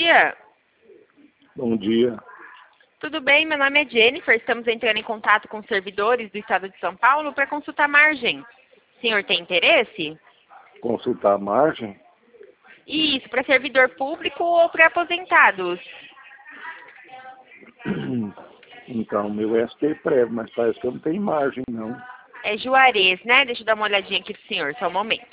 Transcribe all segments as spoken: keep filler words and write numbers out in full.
dia. Bom dia. Tudo bem? Meu nome é Jennifer. Estamos entrando em contato com servidores do Estado de São Paulo para consultar a margem. O senhor tem interesse? Consultar a margem? Isso, para servidor público ou para aposentados? Então, meu S T prévio, mas parece que eu não tenho margem, não. É Juarez, né? Deixa eu dar uma olhadinha aqui pro senhor, só um momento.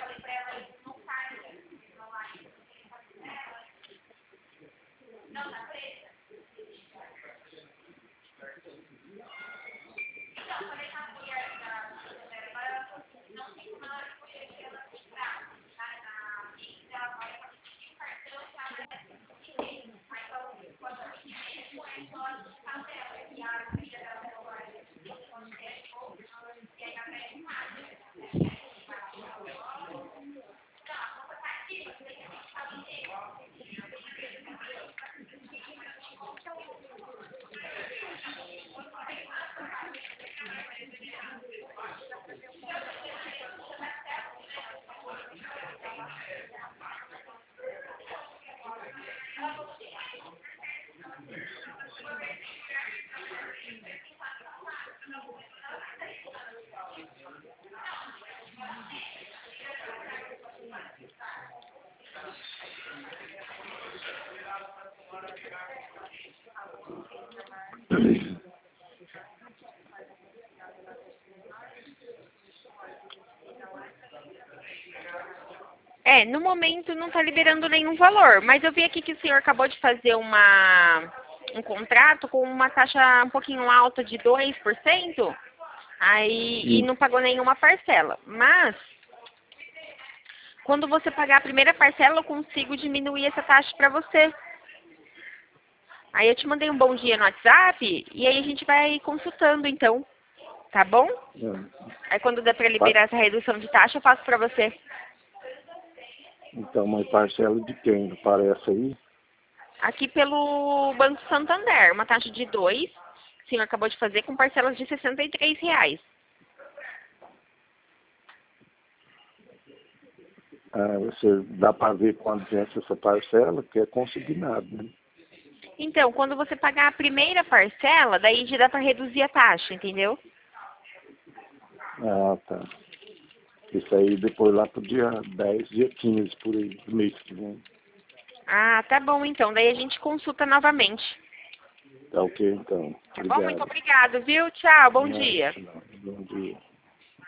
É, no momento não está liberando nenhum valor, mas eu vi aqui que o senhor acabou de fazer uma, um contrato com uma taxa um pouquinho alta de dois por cento, aí, e não pagou nenhuma parcela. Mas, quando você pagar a primeira parcela, eu consigo diminuir essa taxa para você. Aí eu te mandei um bom dia no WhatsApp, e aí a gente vai consultando então, tá bom? É. Aí quando der para liberar essa redução de taxa, eu faço para você. Então, mas parcela de quem? Aparece aí? Aqui pelo Banco Santander, uma taxa de dois, o senhor acabou de fazer com parcelas de sessenta e três reais. Ah, você dá para ver quanto é essa parcela, que é consignado, né? Então, quando você pagar a primeira parcela, daí já dá para reduzir a taxa, entendeu? Ah, tá. Isso aí depois lá pro dia dez, dia quinze, por aí, do mês que vem. Ah, tá bom então. Daí a gente consulta novamente. Tá ok, então. Tá bom? Muito Obrigado. obrigado, viu? Tchau, bom Não, dia. não, bom dia.